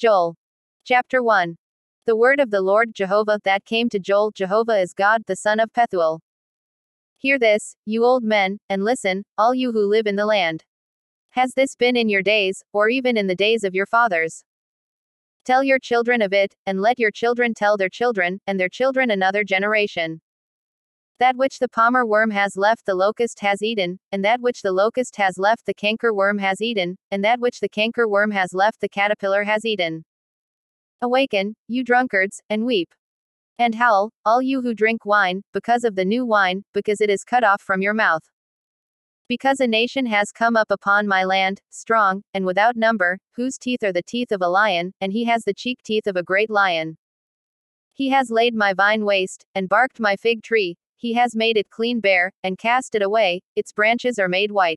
Joel. Chapter 1. The word of the Lord Jehovah that came to Joel. Jehovah is God, the son of Pethuel. Hear this, you old men, and listen, all you who live in the land. Has this been in your days, or even in the days of your fathers? Tell your children of it, and let your children tell their children, and their children another generation. That which the palmer worm has left the locust has eaten, and that which the locust has left the canker worm has eaten, and that which the canker worm has left the caterpillar has eaten. Awaken, you drunkards, and weep. And howl, all you who drink wine, because of the new wine, because it is cut off from your mouth. Because a nation has come up upon my land, strong, and without number, whose teeth are the teeth of a lion, and he has the cheek teeth of a great lion. He has laid my vine waste, and barked my fig tree, he has made it clean bare, and cast it away, its branches are made white.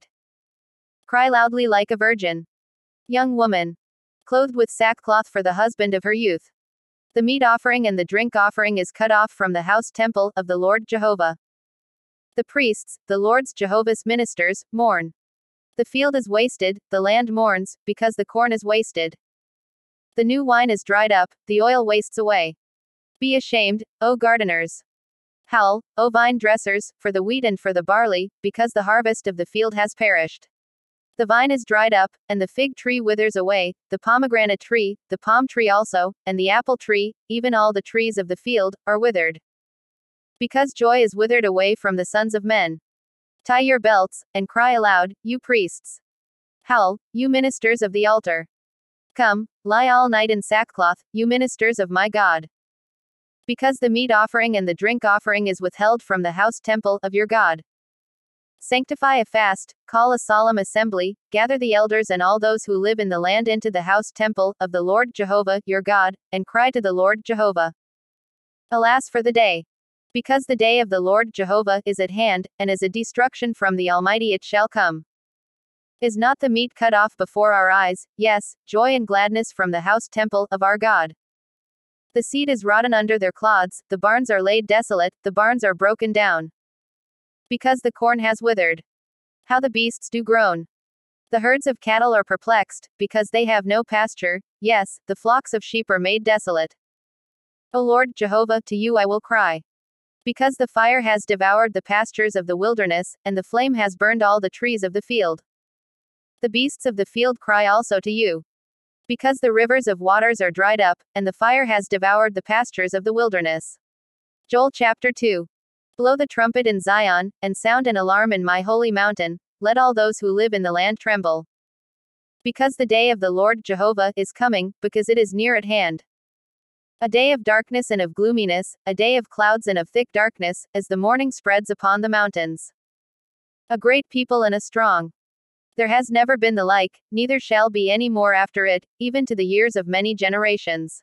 Cry loudly like a virgin. Young woman. Clothed with sackcloth for the husband of her youth. The meat offering and the drink offering is cut off from the house temple of the Lord Jehovah. The priests, the Lord's Jehovah's ministers, mourn. The field is wasted, the land mourns, because the corn is wasted. The new wine is dried up, the oil wastes away. Be ashamed, O gardeners. Howl, O vine dressers, for the wheat and for the barley, because the harvest of the field has perished. The vine is dried up, and the fig tree withers away, the pomegranate tree, the palm tree also, and the apple tree, even all the trees of the field, are withered. Because joy is withered away from the sons of men. Tie your belts, and cry aloud, you priests. Howl, you ministers of the altar. Come, lie all night in sackcloth, you ministers of my God. Because the meat offering and the drink offering is withheld from the house temple of your God. Sanctify a fast, call a solemn assembly, gather the elders and all those who live in the land into the house temple of the Lord Jehovah, your God, and cry to the Lord Jehovah. Alas for the day! Because the day of the Lord Jehovah is at hand, and as a destruction from the Almighty it shall come. Is not the meat cut off before our eyes, yes, joy and gladness from the house temple of our God? The seed is rotten under their clods, the barns are laid desolate, the barns are broken down. Because the corn has withered. How the beasts do groan. The herds of cattle are perplexed, because they have no pasture, yes, the flocks of sheep are made desolate. O Lord Jehovah, to you I will cry. Because the fire has devoured the pastures of the wilderness, and the flame has burned all the trees of the field. The beasts of the field cry also to you. Because the rivers of waters are dried up, and the fire has devoured the pastures of the wilderness. Joel chapter 2. Blow the trumpet in Zion, and sound an alarm in my holy mountain, let all those who live in the land tremble. Because the day of the Lord Jehovah is coming, because it is near at hand. A day of darkness and of gloominess, a day of clouds and of thick darkness, as the morning spreads upon the mountains. A great people and a strong. There has never been the like, neither shall be any more after it, even to the years of many generations.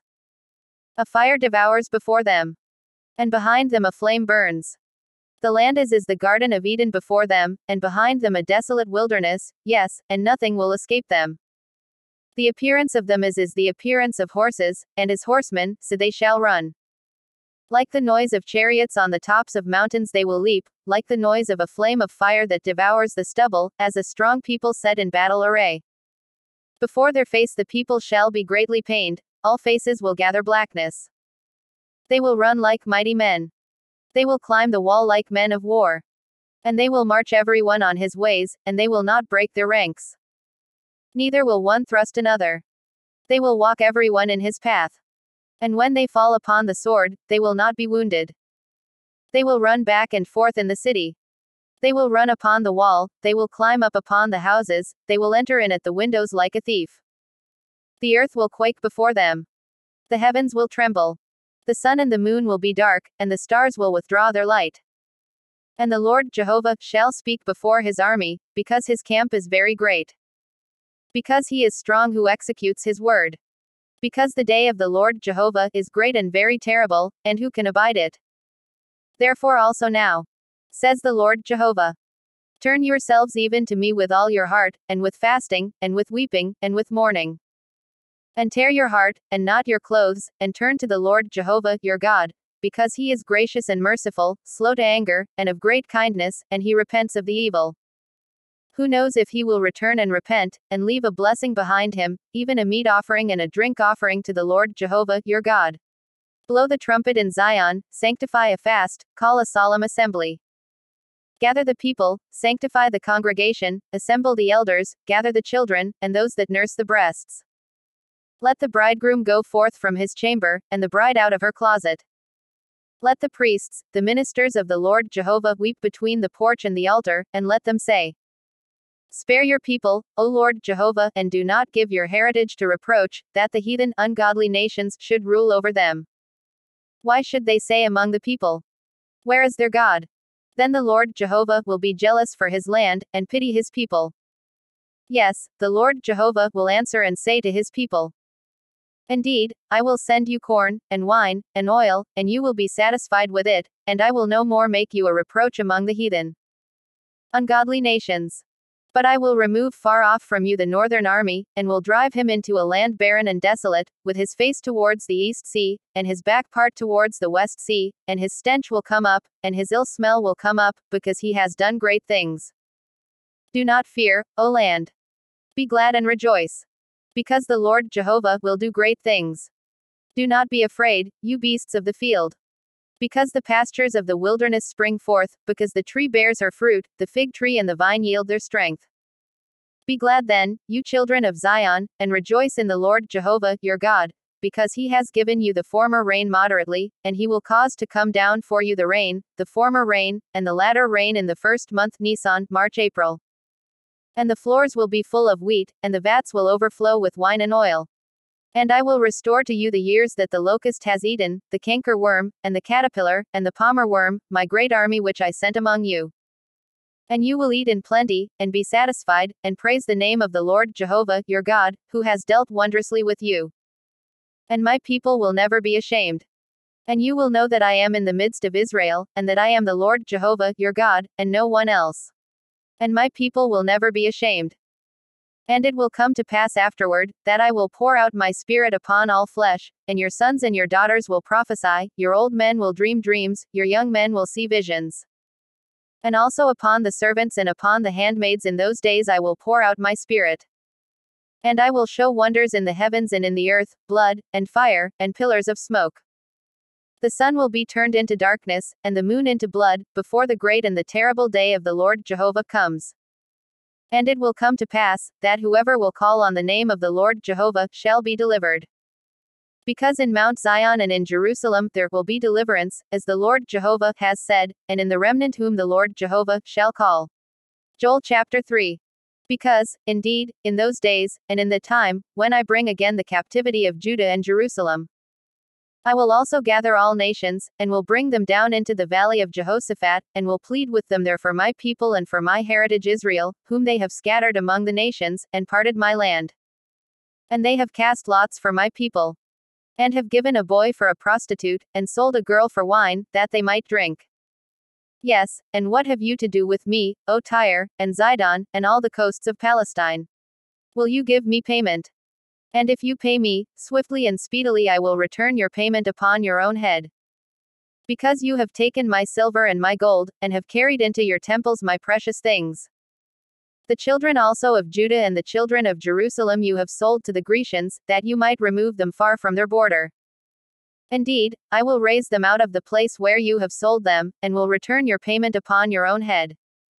A fire devours before them. And behind them a flame burns. The land is the Garden of Eden before them, and behind them a desolate wilderness, yes, and nothing will escape them. The appearance of them is the appearance of horses, and as horsemen, so they shall run. Like the noise of chariots on the tops of mountains they will leap, like the noise of a flame of fire that devours the stubble, as a strong people set in battle array. Before their face the people shall be greatly pained, all faces will gather blackness. They will run like mighty men. They will climb the wall like men of war. And they will march everyone on his ways, and they will not break their ranks. Neither will one thrust another. They will walk everyone in his path. And when they fall upon the sword, they will not be wounded. They will run back and forth in the city. They will run upon the wall, they will climb up upon the houses, they will enter in at the windows like a thief. The earth will quake before them. The heavens will tremble. The sun and the moon will be dark, and the stars will withdraw their light. And the Lord Jehovah shall speak before his army, because his camp is very great. Because he is strong who executes his word. Because the day of the Lord Jehovah is great and very terrible, and who can abide it? Therefore also now, says the Lord Jehovah, turn yourselves even to me with all your heart, and with fasting, and with weeping, and with mourning. And tear your heart, and not your clothes, and turn to the Lord Jehovah, your God, because he is gracious and merciful, slow to anger, and of great kindness, and he repents of the evil. Who knows if he will return and repent, and leave a blessing behind him, even a meat offering and a drink offering to the Lord Jehovah, your God. Blow the trumpet in Zion, sanctify a fast, call a solemn assembly. Gather the people, sanctify the congregation, assemble the elders, gather the children, and those that nurse the breasts. Let the bridegroom go forth from his chamber, and the bride out of her closet. Let the priests, the ministers of the Lord Jehovah, weep between the porch and the altar, and let them say, Spare your people, O Lord Jehovah, and do not give your heritage to reproach, that the heathen, ungodly nations should rule over them. Why should they say among the people, Where is their God? Then the Lord Jehovah will be jealous for his land, and pity his people. Yes, the Lord Jehovah will answer and say to his people, Indeed, I will send you corn, and wine, and oil, and you will be satisfied with it, and I will no more make you a reproach among the heathen, ungodly nations. But I will remove far off from you the northern army, and will drive him into a land barren and desolate, with his face towards the east sea, and his back part towards the west sea, and his stench will come up, and his ill smell will come up, because he has done great things. Do not fear, O land. Be glad and rejoice. Because the Lord Jehovah will do great things. Do not be afraid, you beasts of the field. Because the pastures of the wilderness spring forth, because the tree bears her fruit, the fig tree and the vine yield their strength. Be glad then, you children of Zion, and rejoice in the Lord Jehovah, your God, because he has given you the former rain moderately, and he will cause to come down for you the rain, the former rain, and the latter rain in the first month Nisan, March, April. And the floors will be full of wheat, and the vats will overflow with wine and oil. And I will restore to you the years that the locust has eaten, the canker worm, and the caterpillar, and the palmer worm, my great army which I sent among you. And you will eat in plenty, and be satisfied, and praise the name of the Lord Jehovah, your God, who has dealt wondrously with you. And my people will never be ashamed. And you will know that I am in the midst of Israel, and that I am the Lord Jehovah, your God, and no one else. And my people will never be ashamed. And it will come to pass afterward, that I will pour out my spirit upon all flesh, and your sons and your daughters will prophesy, your old men will dream dreams, your young men will see visions. And also upon the servants and upon the handmaids in those days I will pour out my spirit. And I will show wonders in the heavens and in the earth, blood, and fire, and pillars of smoke. The sun will be turned into darkness, and the moon into blood, before the great and the terrible day of the Lord Jehovah comes. And it will come to pass, that whoever will call on the name of the Lord Jehovah, shall be delivered. Because in Mount Zion and in Jerusalem there will be deliverance, as the Lord Jehovah has said, and in the remnant whom the Lord Jehovah shall call. Joel chapter 3. Because, indeed, in those days, and in the time, when I bring again the captivity of Judah and Jerusalem, I will also gather all nations, and will bring them down into the valley of Jehoshaphat, and will plead with them there for my people and for my heritage Israel, whom they have scattered among the nations, and parted my land. And they have cast lots for my people, and have given a boy for a prostitute, and sold a girl for wine, that they might drink. Yes, and what have you to do with me, O Tyre, and Zidon, and all the coasts of Palestine? Will you give me payment? And if you pay me, swiftly and speedily I will return your payment upon your own head. Because you have taken my silver and my gold, and have carried into your temples my precious things. The children also of Judah and the children of Jerusalem you have sold to the Grecians, that you might remove them far from their border. Indeed, I will raise them out of the place where you have sold them, and will return your payment upon your own head.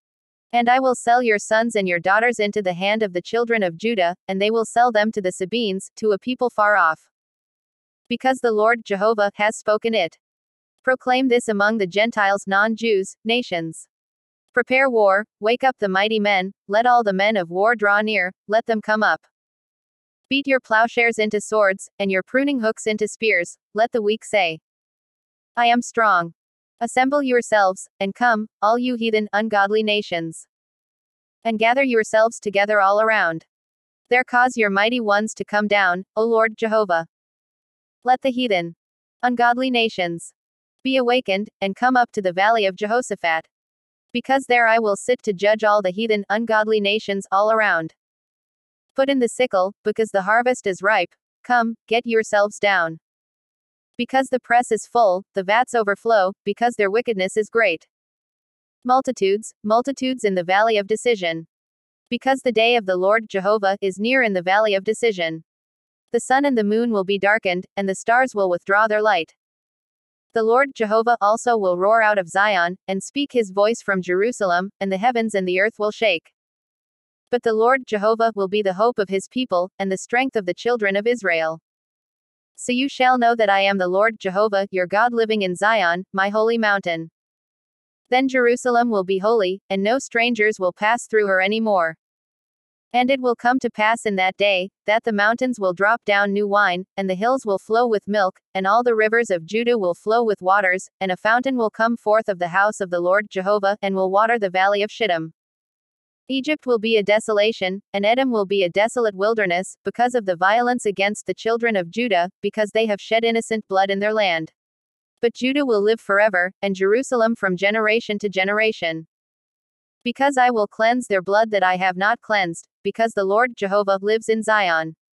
And I will sell your sons and your daughters into the hand of the children of Judah, and they will sell them to the Sabeans, to a people far off. Because the Lord Jehovah has spoken it. Proclaim this among the Gentiles, non-Jews, nations. Prepare war, wake up the mighty men, let all the men of war draw near, let them come up. Beat your plowshares into swords, and your pruning hooks into spears, let the weak say, I am strong. Assemble yourselves, and come, all you heathen, ungodly nations. And gather yourselves together all around. There cause your mighty ones to come down, O Lord Jehovah. Let the heathen, ungodly nations, be awakened, and come up to the valley of Jehoshaphat. Because there I will sit to judge all the heathen, ungodly nations all around. Put in the sickle, because the harvest is ripe. Come, get yourselves down. Because the press is full, the vats overflow, because their wickedness is great. Multitudes, multitudes in the valley of decision. Because the day of the Lord Jehovah is near in the valley of decision. The sun and the moon will be darkened, and the stars will withdraw their light. The Lord Jehovah also will roar out of Zion, and speak his voice from Jerusalem, and the heavens and the earth will shake. But the Lord Jehovah will be the hope of his people, and the strength of the children of Israel. So you shall know that I am the Lord Jehovah, your God, living in Zion, my holy mountain. Then Jerusalem will be holy, and no strangers will pass through her any more. And it will come to pass in that day, that the mountains will drop down new wine, and the hills will flow with milk, and all the rivers of Judah will flow with waters, and a fountain will come forth of the house of the Lord Jehovah, and will water the valley of Shittim. Egypt will be a desolation, and Edom will be a desolate wilderness, because of the violence against the children of Judah, because they have shed innocent blood in their land. But Judah will live forever, and Jerusalem from generation to generation. Because I will cleanse their blood that I have not cleansed, because the Lord Jehovah lives in Zion.